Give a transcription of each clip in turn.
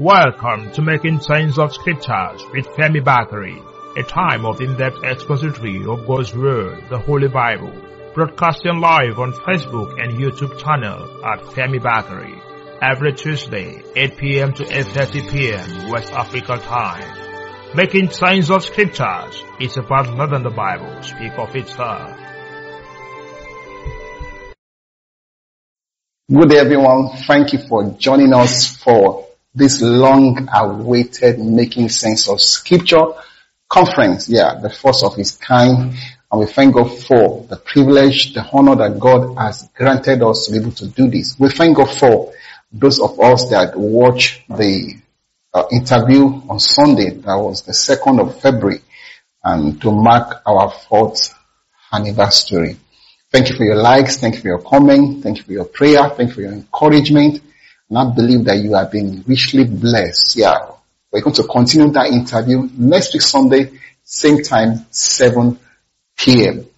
Welcome to Making Sense of Scriptures with Femi Bakari, a time of in-depth expository of God's Word, the Holy Bible, broadcasting live on Facebook and YouTube channel at Femi Bakari, every Tuesday, 8 p.m. to 8:30 p.m. West African time. Making Sense of Scriptures is about more than the Bible speak of itself. Good day, everyone. Thank you for joining us for this long-awaited Making Sense of Scripture conference. The first of its kind. And we thank God for the privilege, the honor that God has granted us to be able to do this. We thank God for those of us that watched the interview on Sunday. That was the 2nd of February. And to mark our 4th anniversary. Thank you for your likes. Thank you for your comment. Thank you for your prayer. Thank you for your encouragement. And I believe that you have been richly blessed. We're going to continue that interview next week Sunday, same time, 7 p.m.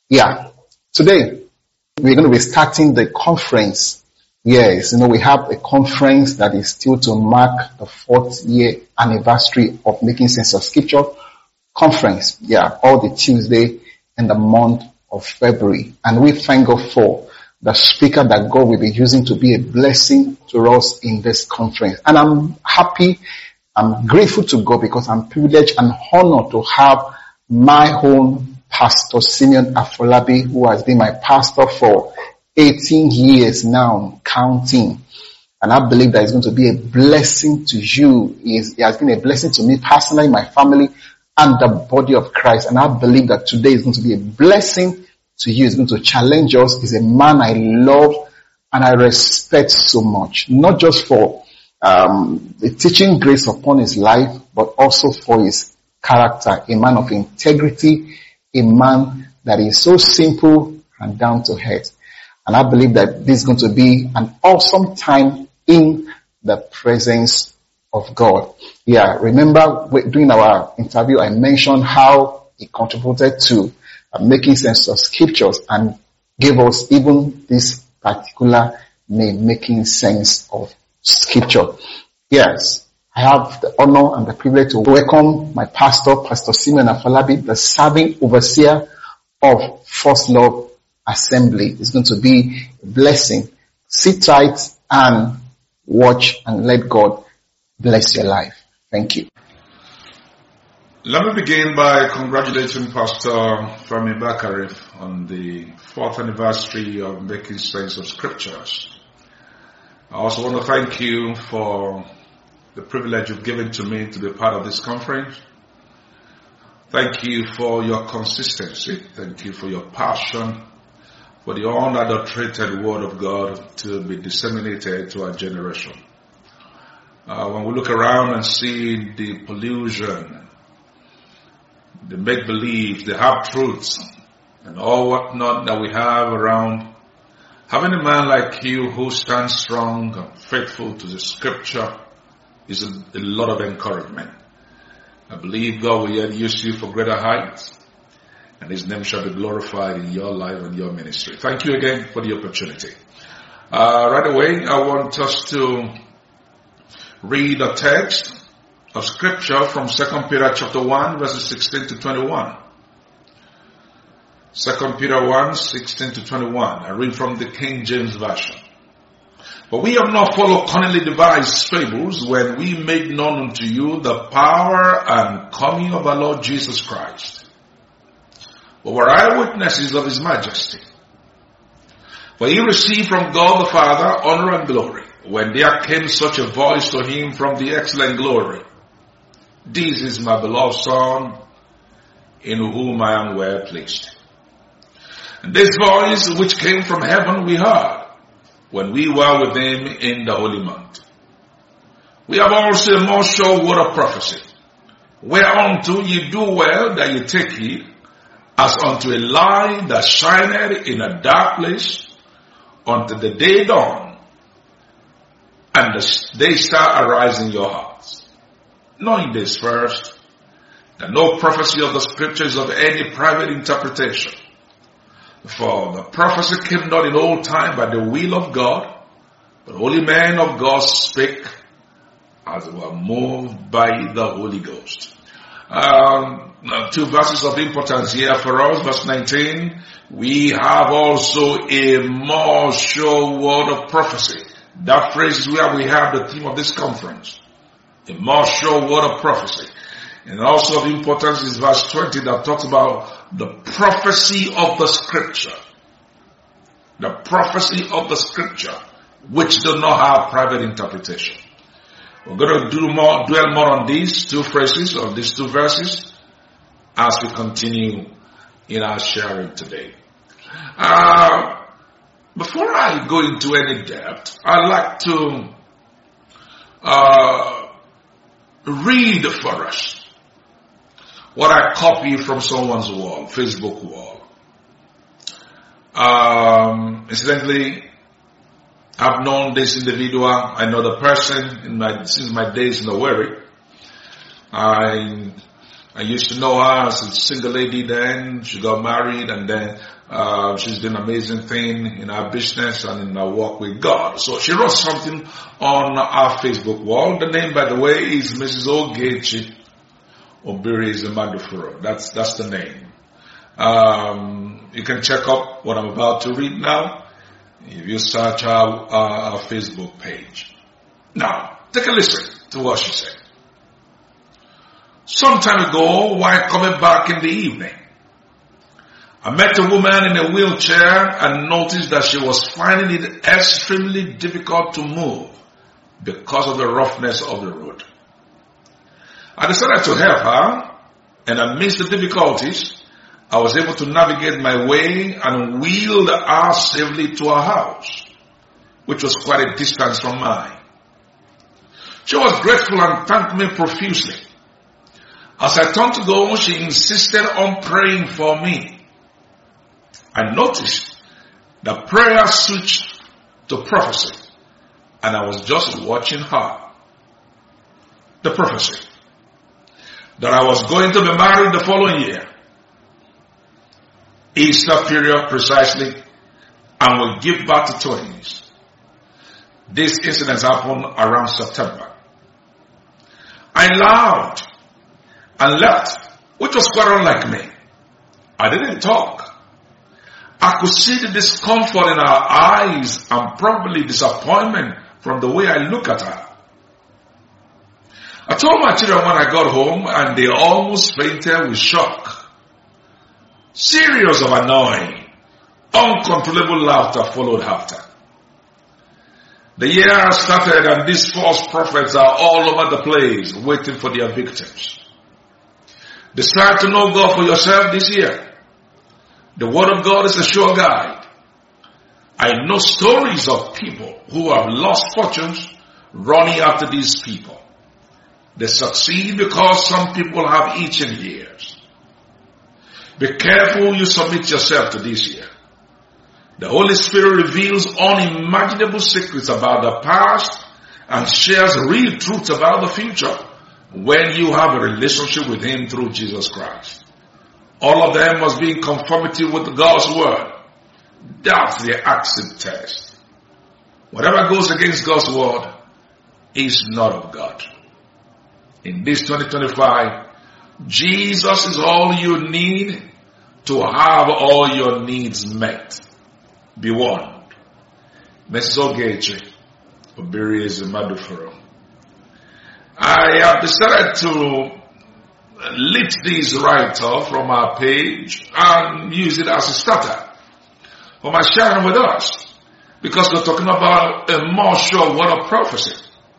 Today we're going to be starting the conference. Yes, we have a conference that is still to mark the 4th year anniversary of Making Sense of Scripture conference. All the Tuesday in the month of February. And we thank God for the speaker that God will be using to be a blessing to us in this conference. And I'm happy, I'm grateful to God because I'm privileged and honored to have my own Pastor Simeon Afolabi, who has been my pastor for 18 years now, counting. And I believe that it's going to be a blessing to you. It has been a blessing to me personally, my family, and the body of Christ. And I believe that today is going to be a blessing to you. Is going to challenge us. He's a man I love and I respect so much. Not just for the teaching grace upon his life, but also for his character. A man of integrity, a man that is so simple and down to earth. And I believe that this is going to be an awesome time in the presence of God. Remember during our interview I mentioned how he contributed to Making Sense of Scriptures and gave us even this particular name, Making Sense of Scripture. Yes, I have the honor and the privilege to welcome my pastor, Pastor Simeon Afolabi, the serving overseer of First Love Assembly. It's going to be a blessing. Sit tight and watch and let God bless your life. Thank you. Let me begin by congratulating Pastor Femi Bakari on the 4th anniversary of Making Sense of Scriptures. I also want to thank you for the privilege you've given to me to be part of this conference. Thank you for your consistency. Thank you for your passion for the unadulterated Word of God to be disseminated to our generation. When we look around and see the pollution, the make-believe, the half-truths, and all whatnot that we have around, having a man like you who stands strong and faithful to the Scripture is a lot of encouragement. I believe God will yet use you for greater heights, and His name shall be glorified in your life and your ministry. Thank you again for the opportunity. Right away, I want us to read a text of Scripture from 2 Peter chapter 1 verses 16 to 21. 2 Peter 1, 16 to 21. I read from the King James Version. But we have not followed cunningly devised fables when we make known unto you the power and coming of our Lord Jesus Christ. But we're eyewitnesses of His majesty. For He received from God the Father honor and glory, when there came such a voice to Him from the excellent glory. This is my beloved Son, in whom I am well pleased. And this voice which came from heaven we heard, when we were with Him in the holy mount. We have also a more sure word of prophecy, whereunto ye do well that ye take heed, as unto a light that shineth in a dark place, until the day dawn, and the day star arise in your hearts. Knowing this first, that no prophecy of the Scripture is of any private interpretation. For the prophecy came not in old time by the will of God, but holy men of God spake as we are moved by the Holy Ghost. Two verses of importance here for us. Verse 19, we have also a more sure word of prophecy. That phrase is where we have the theme of this conference. A more sure word of prophecy. And also of importance is verse 20 that talks about the prophecy of the scripture. The prophecy of the scripture, which does not have private interpretation. We're going to dwell more on these two phrases, or these two verses, as we continue in our sharing today. Before I go into any depth, I'd like to read for us what I copied from someone's wall, Facebook wall. Incidentally, I've known this individual. I know the person since my days in the Wari. I used to know her as a single lady then. She got married and then she's doing an amazing thing in her business and in her walk with God. So she wrote something on our Facebook wall. The name, by the way, is Mrs. Ogechi Obiri-Madufuro. That's the name. You can check up what I'm about to read now if you search our Facebook page. Now, take a listen to what she said. Some time ago, while coming back in the evening, I met a woman in a wheelchair and noticed that she was finding it extremely difficult to move because of the roughness of the road. I decided to help her, and amidst the difficulties, I was able to navigate my way and wheeled her safely to her house, which was quite a distance from mine. She was grateful and thanked me profusely. As I turned to go, she insisted on praying for me. I noticed that prayer switched to prophecy, and I was just watching her. The prophecy that I was going to be married the following year, Easter period precisely, and will give birth to twins. This incident happened around September. I laughed and left, which was quite unlike me. I didn't talk. I could see the discomfort in her eyes and probably disappointment from the way I look at her. I told my children when I got home, and they almost fainted with shock. Series of annoying, uncontrollable laughter followed after. The year started and these false prophets are all over the place waiting for their victims. Decide to know God for yourself this year. The Word of God is a sure guide. I know stories of people who have lost fortunes running after these people. They succeed because some people have itching ears. Be careful you submit yourself to this year. The Holy Spirit reveals unimaginable secrets about the past and shares real truths about the future when you have a relationship with Him through Jesus Christ. All of them must be in conformity with God's Word. That's the acid test. Whatever goes against God's Word is not of God. In this 2025, Jesus is all you need to have all your needs met. Be warned. Mrs. Ogechi Obiri-Madufuro. I have decided to lift this right off from our page and use it as a starter for my sharing with us, because we're talking about a more sure word of prophecy.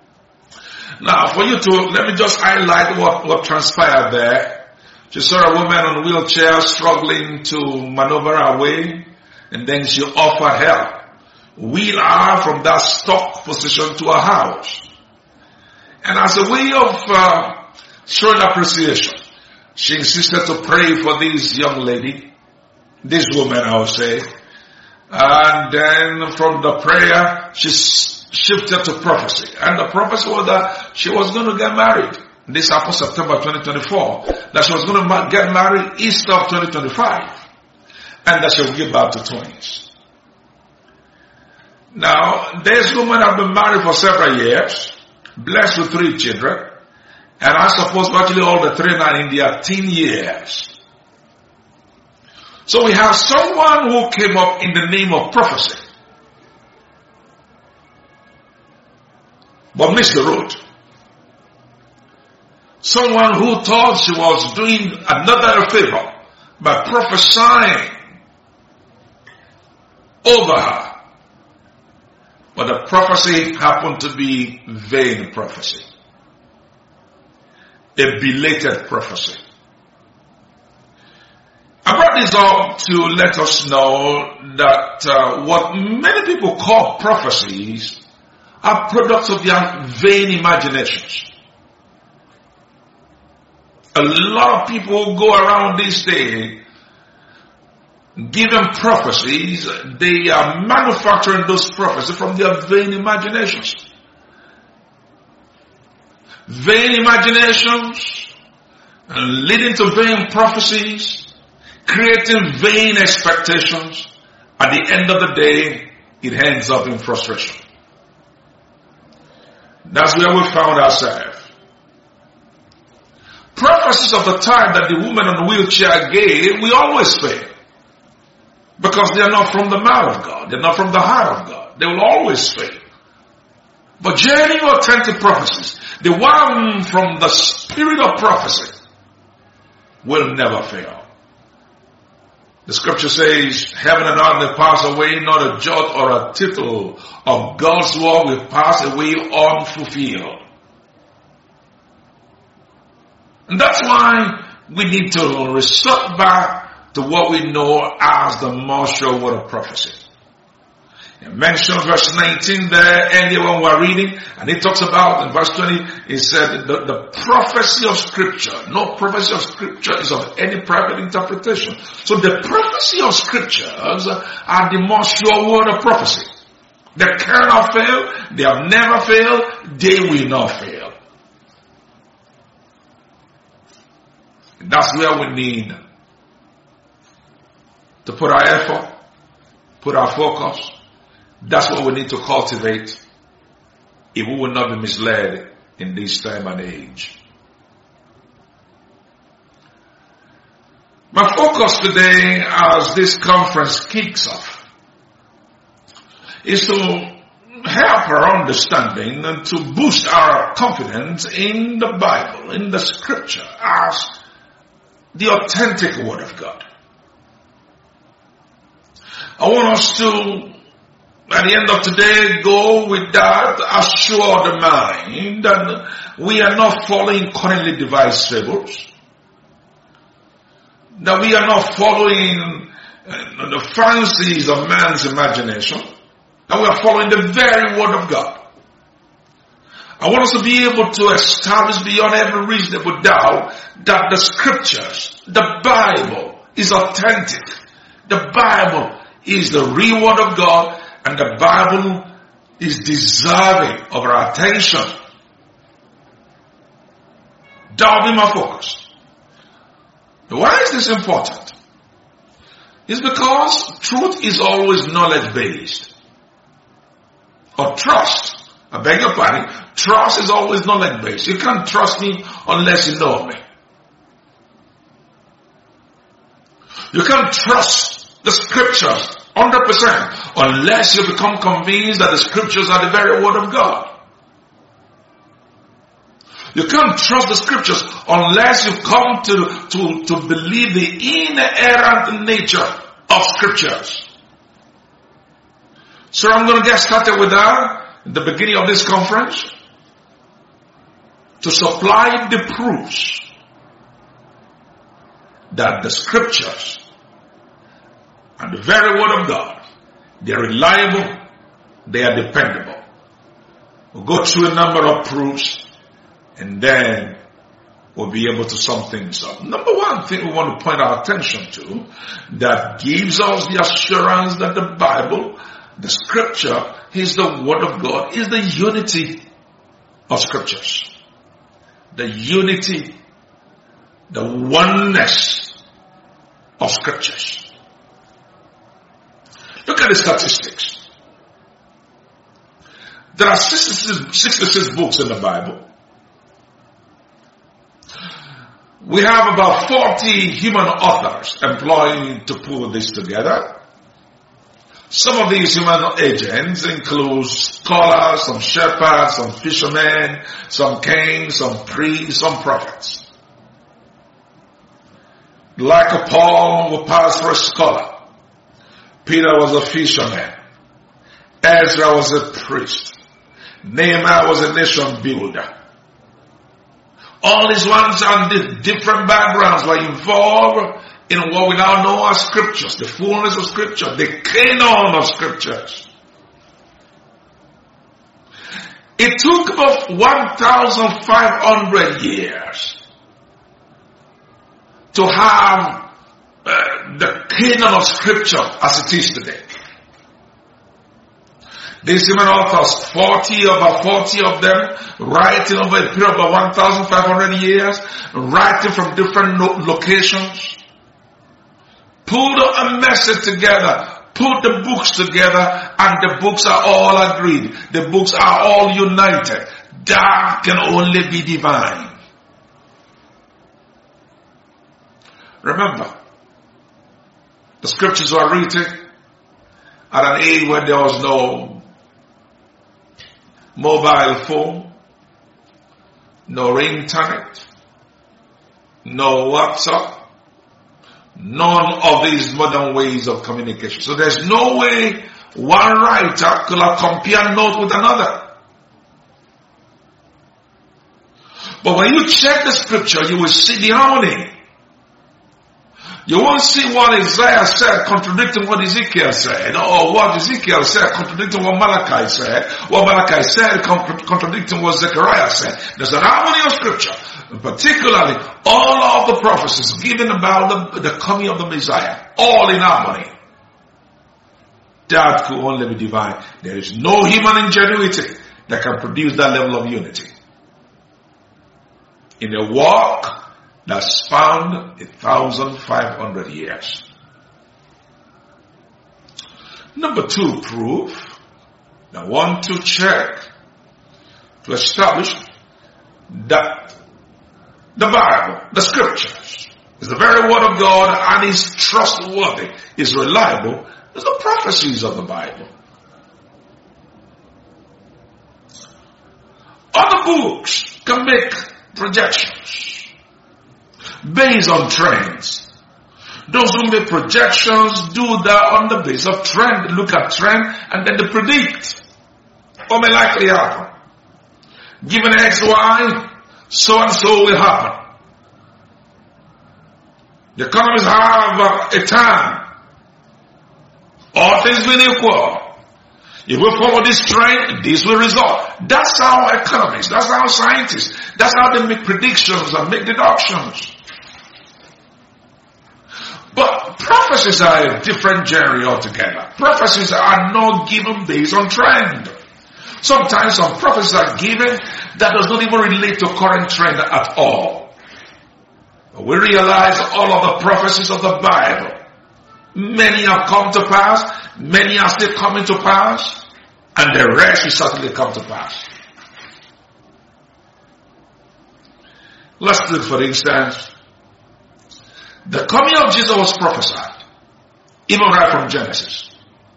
Now, for you to, let me just highlight what transpired there. She saw a woman on a wheelchair struggling to maneuver her way, and then she offered help. Wheel her from that stuck position to her house. And as a way of showing appreciation, she insisted to pray for this young lady, this woman I would say. And then from the prayer, she shifted to prophecy. And the prophecy was that she was going to get married. This happened September 2024. That she was going to get married Easter of 2025. And that she will give birth to twins. Now, this woman have been married for several years. blessed with 3 children, and I suppose virtually all the 3 are in their teen years. So we have someone who came up in the name of prophecy, but missed the road. Someone who thought she was doing another a favor by prophesying over her. But the prophecy happened to be vain prophecy. A belated prophecy. I brought this up to let us know that what many people call prophecies are products of their vain imaginations. A lot of people go around this day giving prophecies. They are manufacturing those prophecies from their vain imaginations. Vain imaginations leading to vain prophecies, creating vain expectations. At the end of the day, it ends up in frustration. That's where we found ourselves. Prophecies of the time that the woman on the wheelchair gave, we always fail. Because they are not from the mouth of God. They are not from the heart of God. They will always fail. But genuine authentic prophecies, the one from the spirit of prophecy, will never fail. The scripture says, heaven and earth may pass away, not a jot or a tittle of God's word will pass away unfulfilled. And that's why we need to resort back to what we know as the more sure word of prophecy. It mentions verse 19 there earlier when we were reading, and it talks about in verse 20, it said the prophecy of scripture. No prophecy of scripture is of any private interpretation. So the prophecy of scriptures are the more sure word of prophecy. They cannot fail, they have never failed, they will not fail. That's where we need to put our effort, put our focus. That's what we need to cultivate if we will not be misled in this time and age. My focus today as this conference kicks off is to help our understanding and to boost our confidence in the Bible, in the scripture as the authentic word of God. I want us to, at the end of today, go with that assured mind that we are not following cunningly devised fables, that we are not following the fancies of man's imagination, that we are following the very word of God. I want us to be able to establish beyond every reasonable doubt that the scriptures, the Bible, is authentic. The Bible is the real word of God, and the Bible is deserving of our attention. That will be my focus. Why is this important? It's because truth is always knowledge-based. Or trust. I beg your pardon. Trust is always knowledge-based. You can't trust me unless you know me. You can't trust the scriptures 100% unless you become convinced that the scriptures are the very word of God. You can't trust the scriptures unless you come to believe the inerrant nature of scriptures. So I'm going to get started with that at the beginning of this conference to supply the proofs that the scriptures and the very word of God, they are reliable, they are dependable. We'll go through a number of proofs and then we'll be able to sum things up. Number one thing we want to point our attention to that gives us the assurance that the Bible, the scripture, is the word of God, is the unity of scriptures. The unity, the oneness of scriptures. Look at the statistics. There are 66 books in the Bible. We have about 40 human authors employed to pull this together. Some of these human agents include scholars, some shepherds, some fishermen, some kings, some priests, some prophets. Like a Paul who passed for a scholar. Peter was a fisherman. Ezra was a priest. Nehemiah was a nation builder. All these ones on the different backgrounds were involved in what we now know as scriptures, the fullness of scripture, the canon of scriptures. It took about 1,500 years to have the canon of scripture as it is today. These human authors, about 40 of them, writing over a period of about 1,500 years, writing from different locations, pulled a message together, put the books together, and the books are all agreed. The books are all united. That can only be divine. Remember, the scriptures were written at an age where there was no mobile phone, no internet, no WhatsApp, none of these modern ways of communication. So there's no way one writer could have compared note with another. But when you check the scripture, you will see the harmony. You won't see what Isaiah said contradicting what Ezekiel said, or what Ezekiel said contradicting what Malachi said, what Malachi said contradicting what Zechariah said. There's an harmony of scripture, and particularly all of the prophecies given about the coming of the Messiah, all in harmony. That could only be divine. There is no human ingenuity that can produce that level of unity. In a walk that spanned 1,500 years. Number 2 proof. I want to check to establish that the Bible, the scriptures, is the very word of God and is trustworthy, is reliable, is the prophecies of the Bible. Other books can make projections based on trends. Those who make projections do that on the basis of trend. They look at trend and then they predict what may likely happen. Given X, Y, so and so will happen. The economists have a time. All things being equal. If we follow this trend, this will result. That's how economists, that's how scientists, that's how they make predictions and make deductions. But prophecies are a different genre altogether. Prophecies are not given based on trend. Sometimes some prophecies are given that does not even relate to current trend at all. But we realize all of the prophecies of the Bible, many have come to pass, many are still coming to pass, and the rest will certainly come to pass. Let's take, for instance, the coming of Jesus was prophesied, even right from Genesis.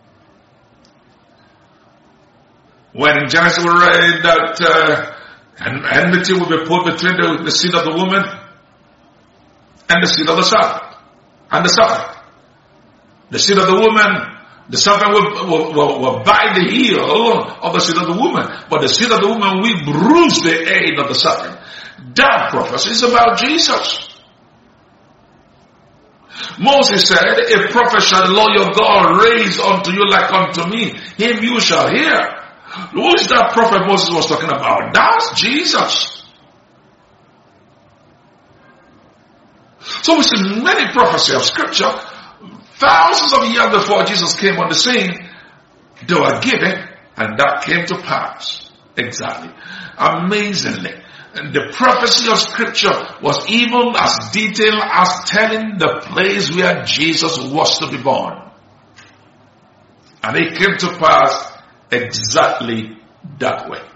When in Genesis we read that enmity will be put between the seed of the woman and the seed of the serpent. And the serpent. The seed of the woman, the serpent will bite the heel of the seed of the woman. But the seed of the woman will bruise the head of the serpent. That prophecy is about Jesus. Moses said, a prophet shall the Lord your God raise unto you like unto me. Him you shall hear. Who is that prophet Moses was talking about? That's Jesus. So we see many prophecies of scripture. Thousands of years before Jesus came on the scene, they were given, and that came to pass. Exactly. Amazingly. And the prophecy of scripture was even as detailed as telling the place where Jesus was to be born. And it came to pass exactly that way.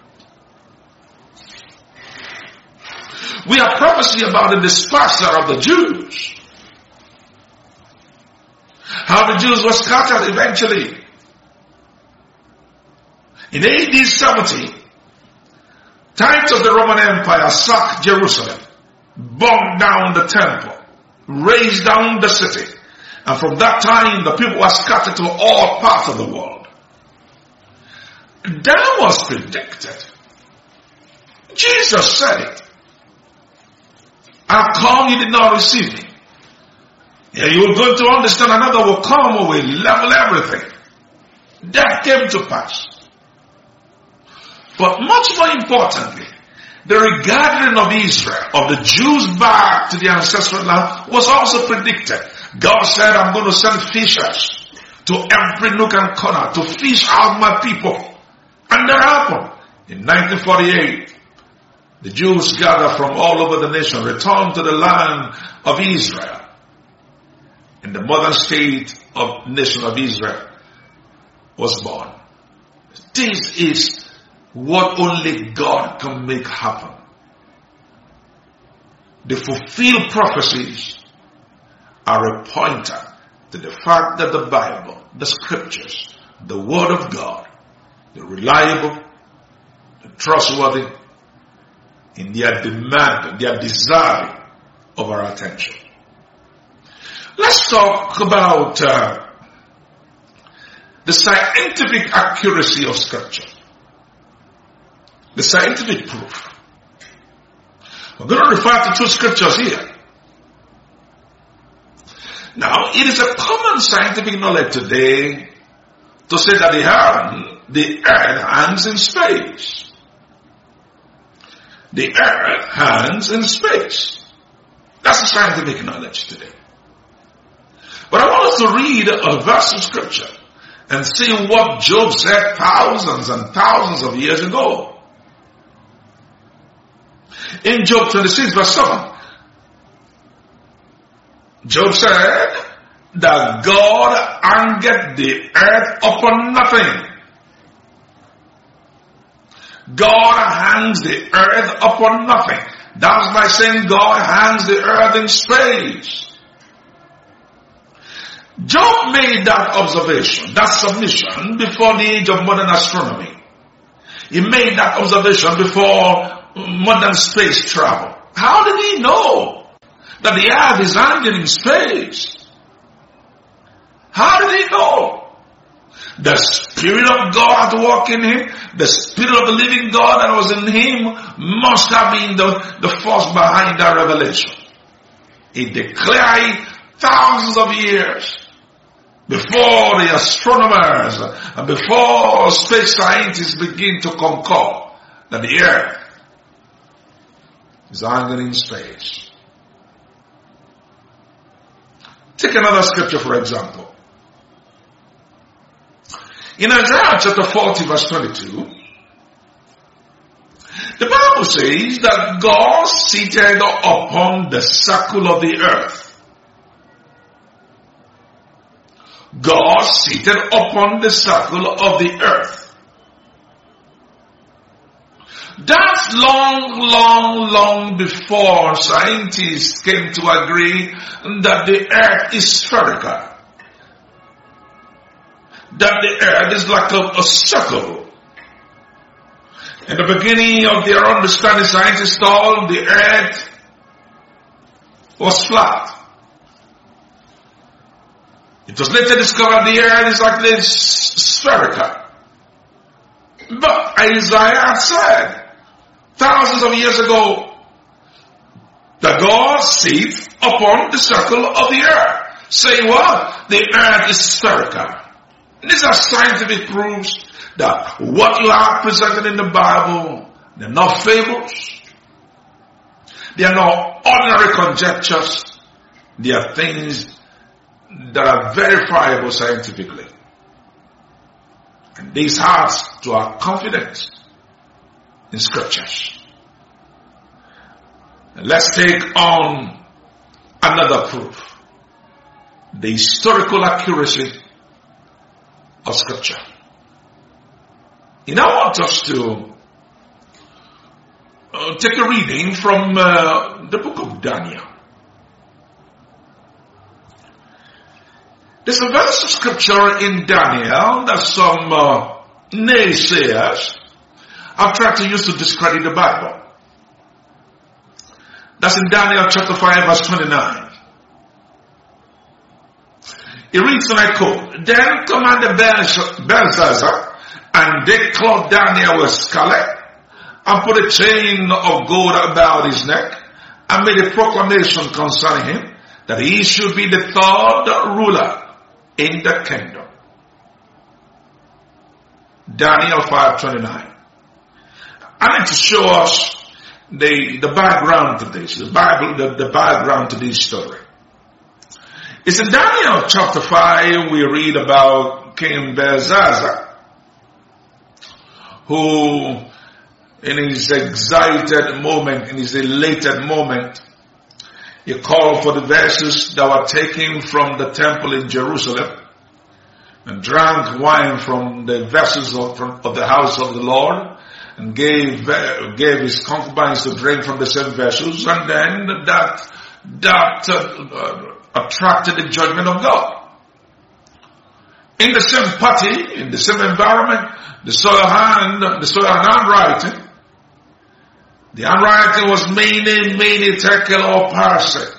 We have prophecy about the dispersal of the Jews. How the Jews were scattered eventually. In AD 70, Titus of the Roman Empire sacked Jerusalem, burned down the temple, razed down the city. And from that time, the people were scattered to all parts of the world. That was predicted. Jesus said it. I've come, you did not receive me. Yeah, you are going to understand another will come who will level everything. That came to pass. But much more importantly, the regathering of Israel, of the Jews back to the ancestral land, was also predicted. God said, I'm going to send fishers to every nook and corner to fish out my people. And that happened. In 1948, the Jews gathered from all over the nation, returned to the land of Israel. And the modern state of nation of Israel was born. This is what only God can make happen. The fulfilled prophecies are a pointer to the fact that the Bible, the scriptures, the word of God, the reliable, the trustworthy, in their demand, their desire of our attention. Let's talk about the scientific accuracy of scripture. The scientific proof. I'm going to refer to two scriptures here. Now, it is a common scientific knowledge today to say that the earth hangs in space. The earth hangs in space. That's the scientific knowledge today. But I want us to read a verse of scripture and see what Job said thousands and thousands of years ago. In Job 26 verse 7, Job said that God angered the earth upon nothing. God hangs the earth upon nothing. That's by saying God hangs the earth in space. Job made that observation, that submission, before the age of modern astronomy. He made that observation before modern space travel. How did he know that the earth is hanging in space? How did he know? The Spirit of God at work in him, the Spirit of the living God that was in him must have been the force behind that revelation. He declared thousands of years before the astronomers and before space scientists begin to concur that the earth is hanging in space. Take another scripture for example. In Isaiah chapter 40 verse 22, the Bible says that God seated upon the circle of the earth. God seated upon the circle of the earth. That's long before scientists came to agree that the earth is spherical. That the earth is like a circle. In the beginning of their understanding, scientists thought the earth was flat. It was later discovered the earth is like this spherical. But Isaiah said, thousands of years ago, that God sits upon the circle of the earth. Saying what? The earth is spherical. These are scientific proofs that what you have presented in the Bible, they're not fables. They are not ordinary conjectures. They are things that are verifiable scientifically. And this has to our confidence in scriptures. And let's take on another proof. The historical accuracy of scripture. And I want us to take a reading from the book of Daniel. There's a verse of scripture in Daniel that some naysayers have tried to use to discredit the Bible. That's in Daniel chapter 5 verse 29. It reads, and I quote, Then commanded Belshazzar, and they clothed Daniel with scarlet, and put a chain of gold about his neck, and made a proclamation concerning him, that he should be the third ruler in the kingdom. Daniel 5:29. I need to show us the background to this, the background to this story. It's in Daniel chapter 5 we read about King Belshazzar, who in his excited moment, in his elated moment, he called for the vessels that were taken from the temple in Jerusalem and drank wine from the vessels of the house of the Lord, and gave his concubines to drink from the same vessels, and then that attracted the judgment of God. In the same party, in the same environment, the soil handwriting. The handwriting was many tekel or parsec.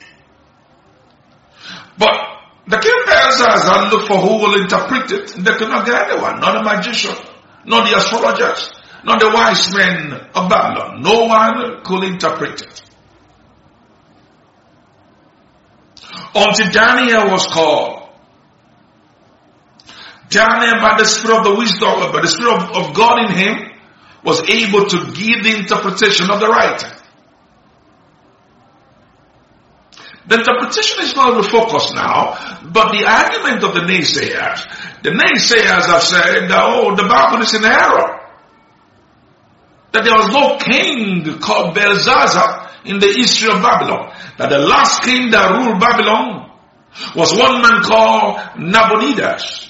But the king Belshazzar looked for who will interpret it. They could not get anyone, not the magician, not the astrologers, not the wise men of Babylon. No one could interpret it. Until Daniel was called. Daniel, by the spirit of the wisdom, by the spirit of God in him, was able to give the interpretation of the writing. The interpretation is not the focus now, but the argument of the naysayers. The naysayers have said that, the Bible is in error. That there was no king called Belshazzar in the history of Babylon. That the last king that ruled Babylon was one man called Nabonidus.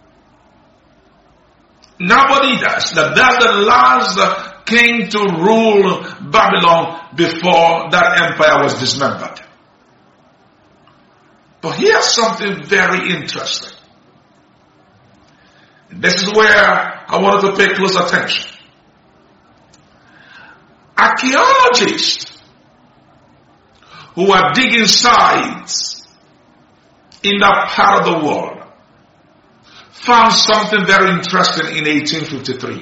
Nabonidus, that's the last king to rule Babylon before that empire was dismembered. But here's something very interesting. This is where I wanted to pay close attention. Archaeologists who are digging sites in that part of the world found something very interesting in 1853.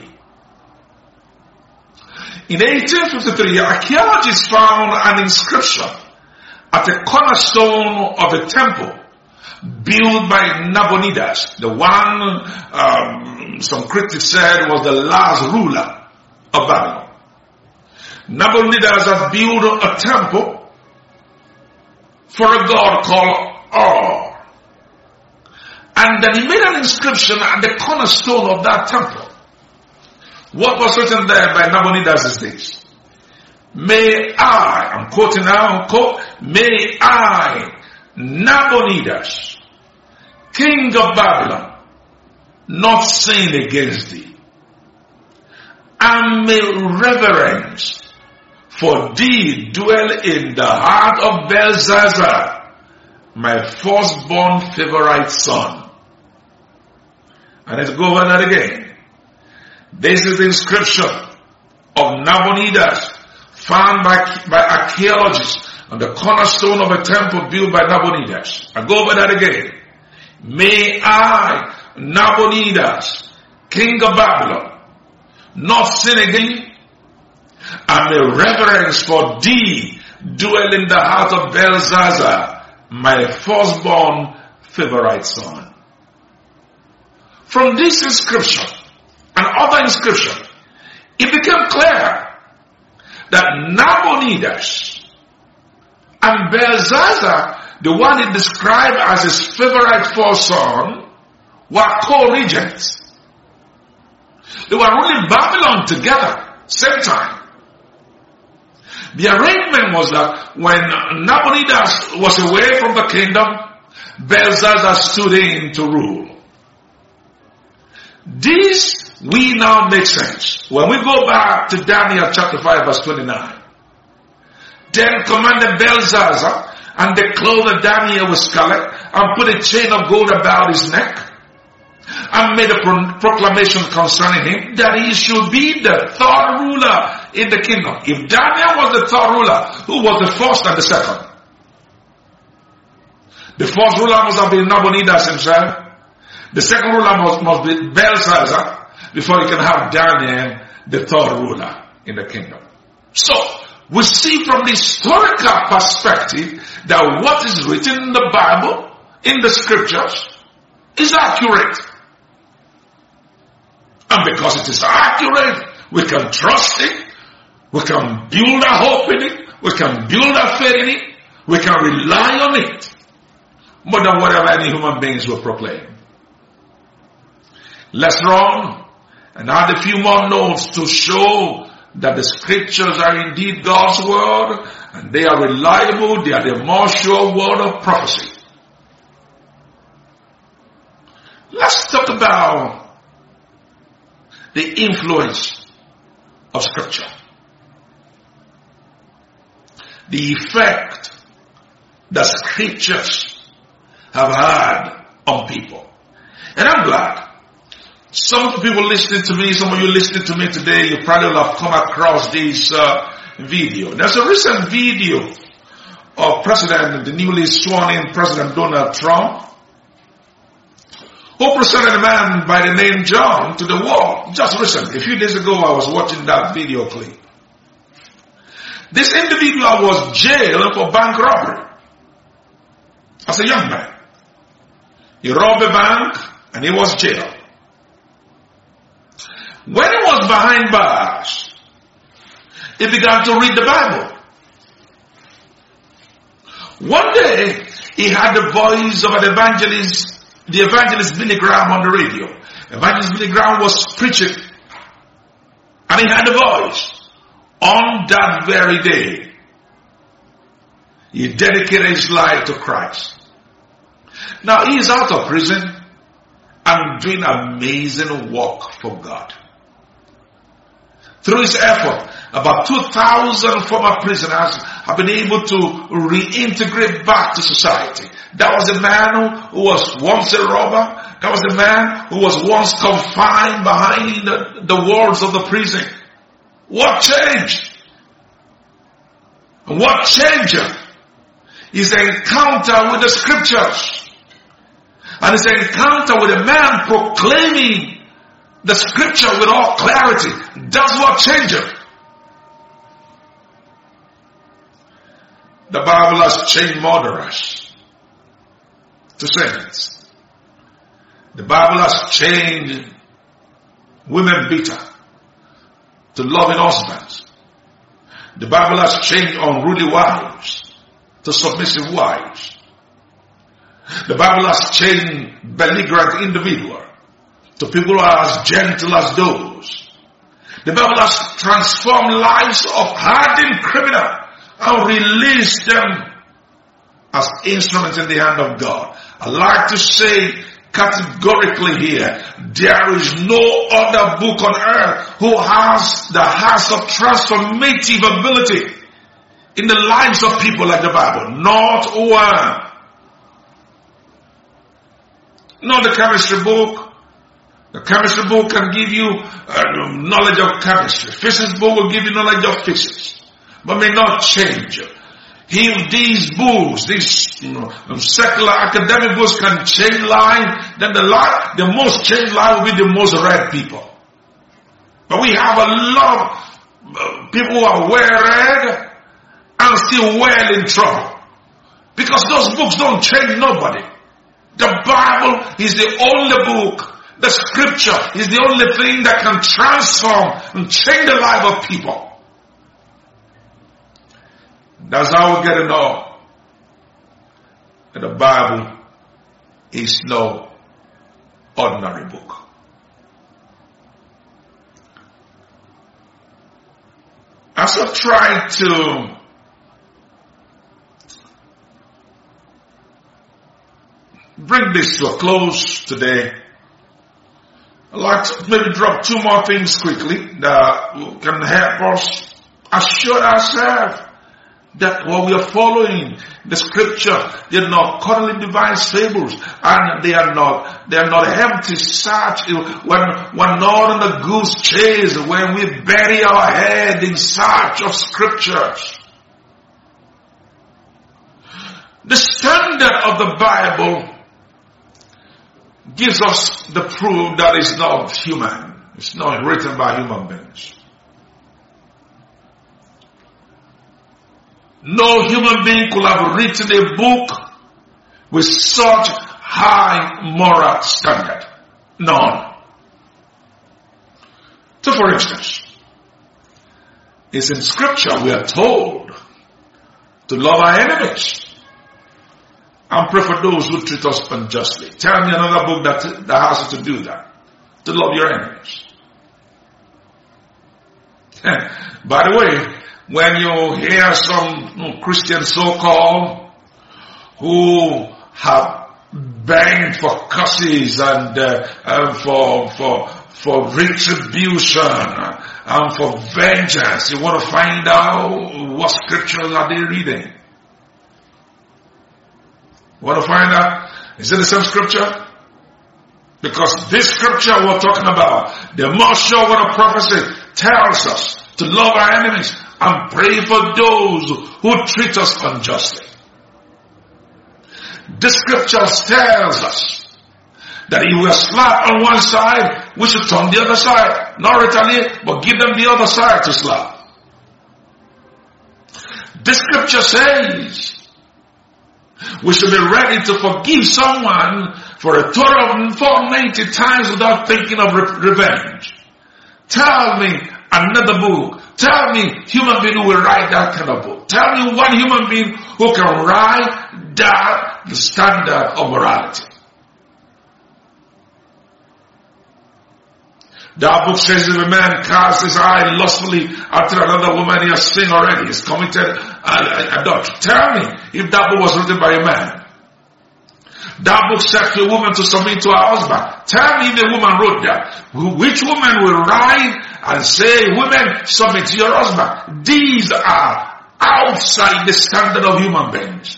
In 1853, archaeologists found an inscription at the cornerstone of a temple built by Nabonidus, the one some critics said was the last ruler of Babylon. Nabonidus had built a temple for a god called Or. And then he made an inscription at the cornerstone of that temple. What was written there by Nabonidus is this: May I, I'm quoting now, may I, Nabonidus, king of Babylon, not sin against thee, and may reverence for thee dwell in the heart of Belshazzar, my firstborn favorite son. And let's go over that again. This is the inscription of Nabonidus found by archaeologists on the cornerstone of a temple built by Nabonidus. I go over that again. May I, Nabonidus, king of Babylon, not sin again, and may reverence for thee dwell in the heart of Belshazzar, my firstborn favorite son. From this inscription and other inscription, it became clear that Nabonidus and Belshazzar, the one he described as his favorite first son, were co-regents. They were ruling Babylon together, same time. The arrangement was that when Nabonidus was away from the kingdom, Belshazzar stood in to rule. This we now make sense. When we go back to Daniel chapter 5 verse 29, then commanded Belshazzar, and they clothed Daniel with scarlet, and put a chain of gold about his neck, and made a proclamation concerning him that he should be the third ruler in the kingdom. If Daniel was the third ruler, who was the first and the second? The first ruler must have been Nabonidus himself. The second ruler must be Belshazzar, before you can have Daniel, the third ruler in the kingdom. So, we see from the historical perspective that what is written in the Bible, in the scriptures, is accurate. And because it is accurate, we can trust it, we can build our hope in it, we can build our faith in it, we can rely on it, more than whatever any human beings will proclaim. Let's run and add a few more notes to show that the scriptures are indeed God's word, and they are reliable, they are the more sure word of prophecy. Let's talk about the influence of scripture. The effect that scriptures have had on people. And I'm glad. Some of the people listening to me, some of you listening to me today, you probably will have come across this video. There's a recent video of the newly sworn in President Donald Trump, who presented a man by the name John to the world. Just recently, a few days ago, I was watching that video clip. This individual was jailed for bank robbery as a young man. He robbed a bank and he was jailed. When he was behind bars, he began to read the Bible. One day, he had the voice of an evangelist, the evangelist Billy Graham on the radio. Evangelist Billy Graham was preaching, and he had a voice. On that very day, he dedicated his life to Christ. Now, he is out of prison and doing amazing work for God. Through his effort, about 2,000 former prisoners have been able to reintegrate back to society. That was a man who was once a robber. That was a man who was once confined behind the walls of the prison. What changed? What changed is the encounter with the scriptures. And it's an encounter with a man proclaiming the scripture with all clarity. That's what changed it. The Bible has changed murderers to saints. The Bible has changed women beater to loving husbands. The Bible has changed unruly wives to submissive wives. The Bible has changed belligerent individuals to people who are as gentle as those. The Bible has transformed lives of hardened criminals and released them as instruments in the hand of God. I like to say categorically here, there is no other book on earth who has of transformative ability in the lives of people like the Bible. Not one. Not the chemistry book. The chemistry book can give you knowledge of chemistry. Physics book will give you knowledge of physics, but may not change you. If these books, these secular academic books can change life, then the most changed life will be the most read people. But we have a lot of people who are well read and still well in trouble, because those books don't change nobody. The Bible is the only book. The scripture is the only thing that can transform and change the life of people. That's how we get to know that the Bible is no ordinary book. As I try to bring this to a close today, I'd like to maybe drop two more things quickly that can help us assure ourselves that what we are following, the scripture, they're not cuddly devised fables, and they are not empty search. We're not on the goose chase when we bury our head in search of scriptures. The standard of the Bible gives us the proof that it's not human. It's not written by human beings. No human being could have written a book with such high moral standard. None. So for instance, it's in scripture we are told to love our enemies and pray for those who treat us unjustly. Tell me another book that has to do that. To love your enemies. By the way, when you hear some Christian so-called who have begged for curses and for retribution and for vengeance, you want to find out what scriptures are they reading. You want to find out, is it the same scripture? Because this scripture we're talking about, the most sure word of prophecy tells us to love our enemies and pray for those who treat us unjustly. This scripture tells us that if we are slapped on one side, we should turn the other side. Not retaliate, but give them the other side to slap. This scripture says we should be ready to forgive someone for a total of 490 times without thinking of revenge. Tell me another book. Tell me human being who will write that kind of book. Tell me one human being who can write that the standard of morality. That book says if a man casts his eye lustfully after another woman, he has sinned already. He's committed adultery. Tell me if that book was written by a man. That book said to a woman to submit to her husband. Tell me if a woman wrote that. Which woman will write and say, women, submit to your husband? These are outside the standard of human beings.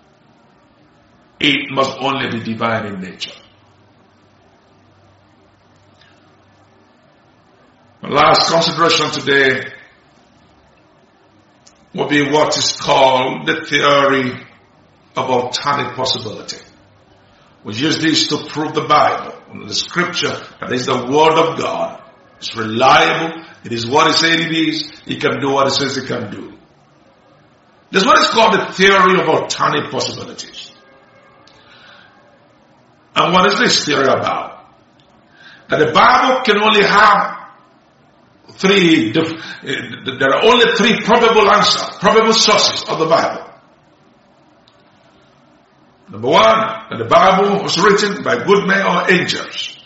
It must only be divine in nature. My last consideration today will be what is called the theory of alternate possibility. We use this to prove the Bible, the scripture, that is the word of God. It's reliable. It is what it says it is. It can do what it says it can do. This is what is called the theory of alternate possibilities. And what is this theory about? That the Bible can only have there are only three probable answers, probable sources of the Bible. Number one, that the Bible was written by good men or angels.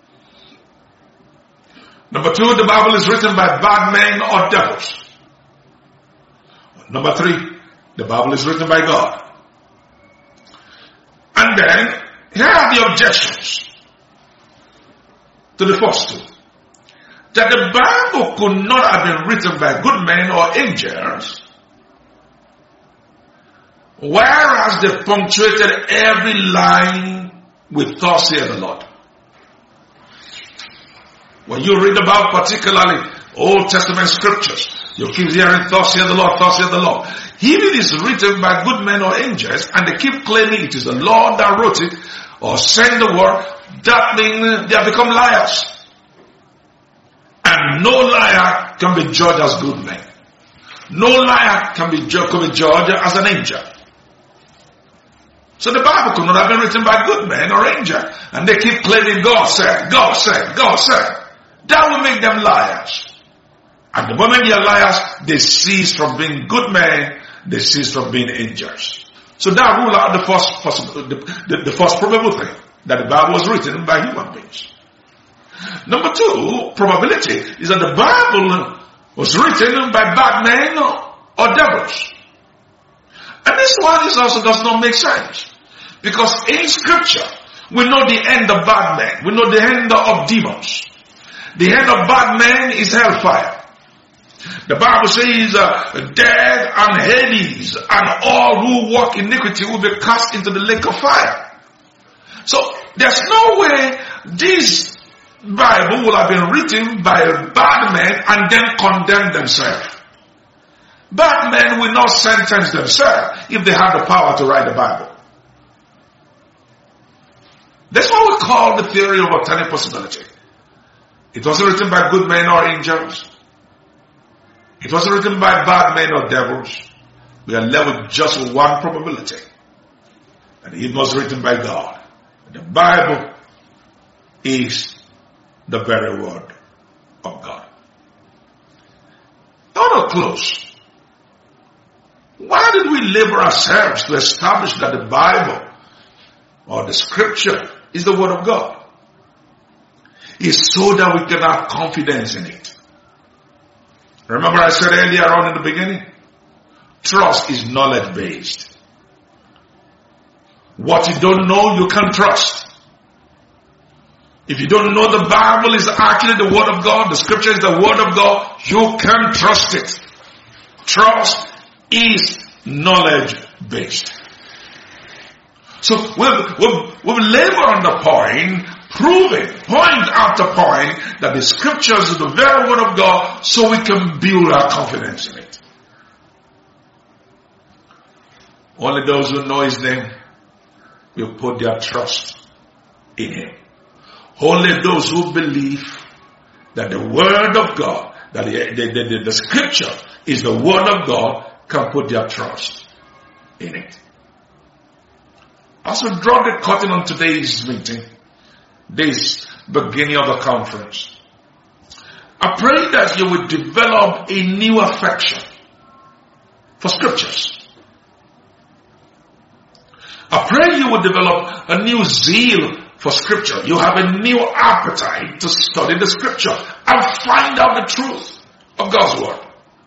Number two, the Bible is written by bad men or devils. Number three, the Bible is written by God. And then, here are the objections to the first two. That the Bible could not have been written by good men or angels, whereas they punctuated every line with thus saith the Lord. When you read about particularly Old Testament scriptures, you keep hearing thus saith the Lord, thus saith the Lord. If it is written by good men or angels, and they keep claiming it is the Lord that wrote it, or sent the word, that means they have become liars. And no liar can be judged as good men. No liar can be judged as an angel. So the Bible could not have been written by good men or angels. And they keep claiming God said, God said, God said. That will make them liars. And the moment they are liars, they cease from being good men, they cease from being angels. So that rule out the first probable thing, that the Bible was written by human beings. Number two, probability, is that the Bible was written by bad men or devils. And this one also does not make sense. Because in scripture, We know the end of bad men. We know the end of demons. The end of bad men is hellfire. The Bible says death and Hades and all who walk iniquity will be cast into the lake of fire. So there's no way this Bible will have been written by bad men and then condemn themselves. Bad men will not sentence themselves if they have the power to write the Bible. That's what we call the theory of alternate possibility. It wasn't written by good men or angels. It wasn't written by bad men or devils. We are left with just one probability. And it was written by God. The Bible is the very word of God. I want to close. Why did we labor ourselves to establish that the Bible or the scripture is the word of God? It's so that we can have confidence in it. Remember I said earlier on in the beginning, trust is knowledge based. What you don't know, you can trust. If you don't know the Bible is actually the word of God, the scripture is the word of God, you can trust it. Trust is knowledge based. So we've labored on the point, proving point after point that the scriptures is the very word of God, so we can build our confidence in it. Only those who know his name will put their trust in him. Only those who believe that the word of God, that the scripture is the word of God, can put their trust in it. As we draw the curtain on today's meeting, this beginning of the conference, I pray that you will develop a new affection for scriptures. I pray you will develop a new zeal for scripture. You have a new appetite to study the scripture and find out the truth of God's word.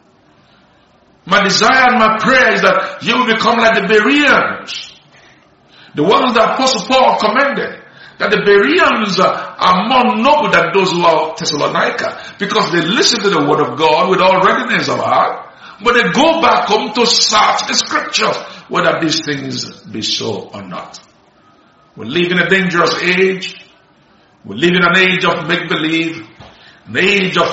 My desire and my prayer is that you will become like the Bereans, the ones that Apostle Paul commended, that the Bereans are more noble than those who are Thessalonica, because they listen to the word of God with all readiness of heart, but they go back home to search the scriptures, whether these things be so or not. We live in a dangerous age. We live in an age of make-believe, an age of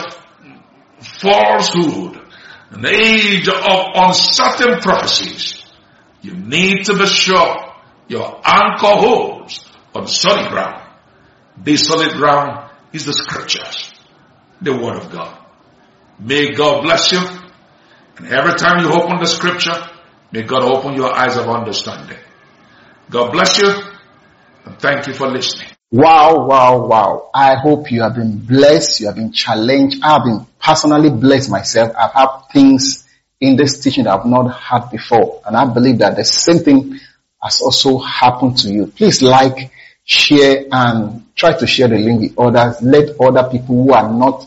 falsehood, an age of uncertain prophecies. You need to be sure your anchor holds on solid ground. This solid ground is the scriptures, the word of God. May God bless you. And every time you open the scripture, may God open your eyes of understanding. God bless you. And thank you for listening. Wow, wow, wow. I hope you have been blessed. You have been challenged. I have been personally blessed myself. I've had things in this teaching that I've not had before. And I believe that the same thing has also happened to you. Please like, share, and try to share the link with others. Let other people who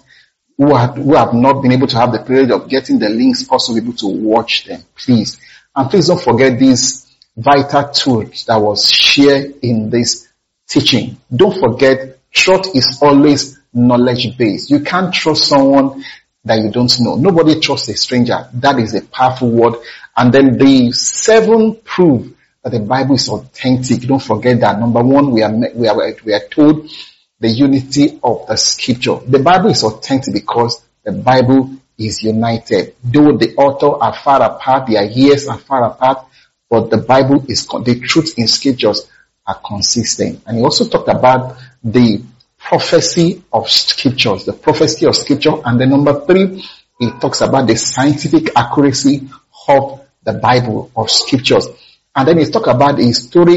have not been able to have the privilege of getting the links also be able to watch them. Please. And please don't forget these vital tools that was shared in this teaching. Don't forget, trust is always knowledge based. You can't trust someone that you don't know. Nobody trusts a stranger. That is a powerful word. And then the 7 proof that the Bible is authentic. Don't forget that. Number 1, we are told the unity of the scripture. The Bible is authentic because the Bible is united. Though the author are far apart, their years are far apart, but the Bible is, the truth in scriptures are consistent. And he also talked about the prophecy of scriptures, the prophecy of scripture. And then number 3, he talks about the scientific accuracy of the Bible, of scriptures. And then he talks about the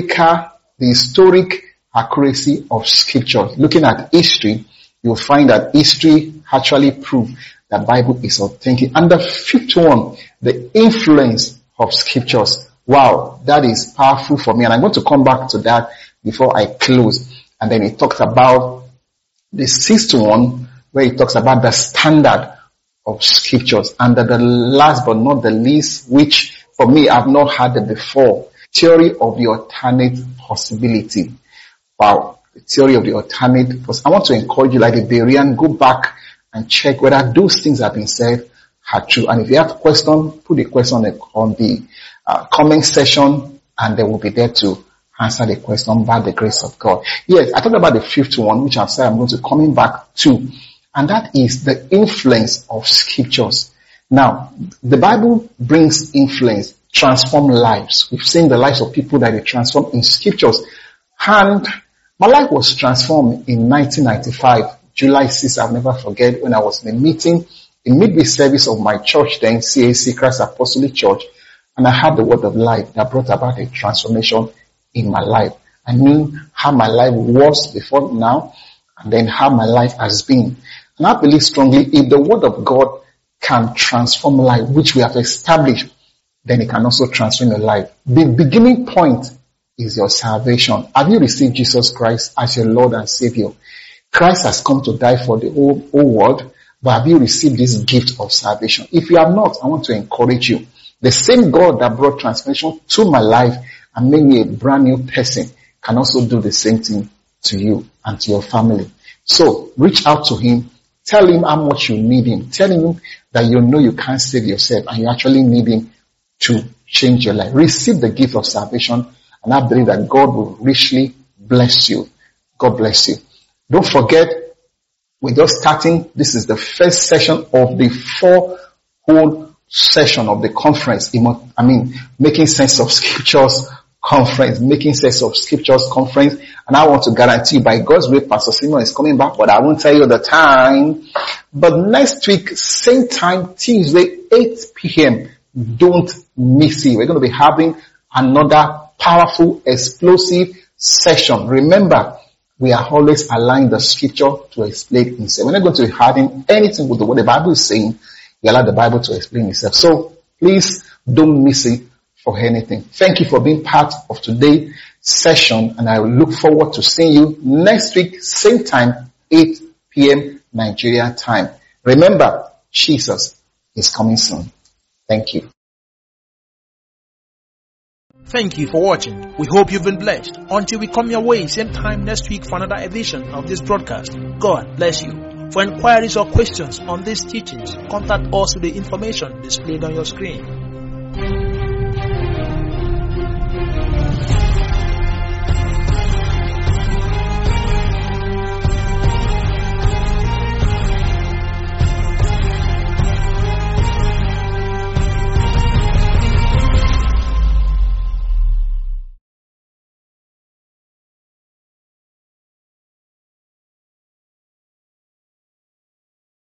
historic accuracy of scriptures. Looking at history, you'll find that history actually proves that Bible is authentic. And the 5th one, the influence of scriptures. Wow, that is powerful for me. And I'm going to come back to that before I close. And then he talks about the 6th one, where he talks about the standard of scriptures. And the last but not the least, which for me I've not had it before, theory of the alternate possibility. Wow. The theory of the alternate. I want to encourage you, like the Berean, go back and check whether those things that have been said are true. And if you have a question, put a question on the comment section, and they will be there to answer the question by the grace of God. Yes, I talked about the fifth one, which I've said I'm going to coming back to, and that is the influence of scriptures. Now, the Bible brings influence, transform lives. We've seen the lives of people that they transform in scriptures. And my life was transformed in 1995, July 6th. I'll never forget when I was in a meeting, in midweek service of my church then, CAC, Christ Apostolic Church, and I had the word of life that brought about a transformation in my life. I knew how my life was before now, and then how my life has been. And I believe strongly, if the word of God can transform life, which we have established, then it can also transform your life. The beginning point is your salvation. Have you received Jesus Christ as your Lord and Savior? Christ has come to die for the whole world, but have you received this gift of salvation? If you have not, I want to encourage you. The same God that brought transformation to my life and made me a brand new person can also do the same thing to you and to your family. So reach out to him. Tell him how much you need him. Tell him that you know you can't save yourself and you actually need him to change your life. Receive the gift of salvation, and I believe that God will richly bless you. God bless you. Don't forget, we're just starting. This is the first session of the 4 whole session of the conference. Making Sense of Scriptures conference. Making Sense of Scriptures conference. And I want to guarantee you, by God's will, Pastor Simon is coming back, but I won't tell you the time. But next week, same time, Tuesday, 8 p.m. Don't miss it. We're going to be having another powerful, explosive session. Remember, we are always allowing the scripture to explain itself. We're not going to be having anything with what the Bible is saying. We allow the Bible to explain itself. So please don't miss it for anything. Thank you for being part of today's session, and I will look forward to seeing you next week, same time, 8 p.m. Nigeria time. Remember, Jesus is coming soon. Thank you. Thank you for watching. We hope you've been blessed. Until we come your way same time next week for another edition of this broadcast, God bless you. For inquiries or questions on these teachings, contact us with the information displayed on your screen.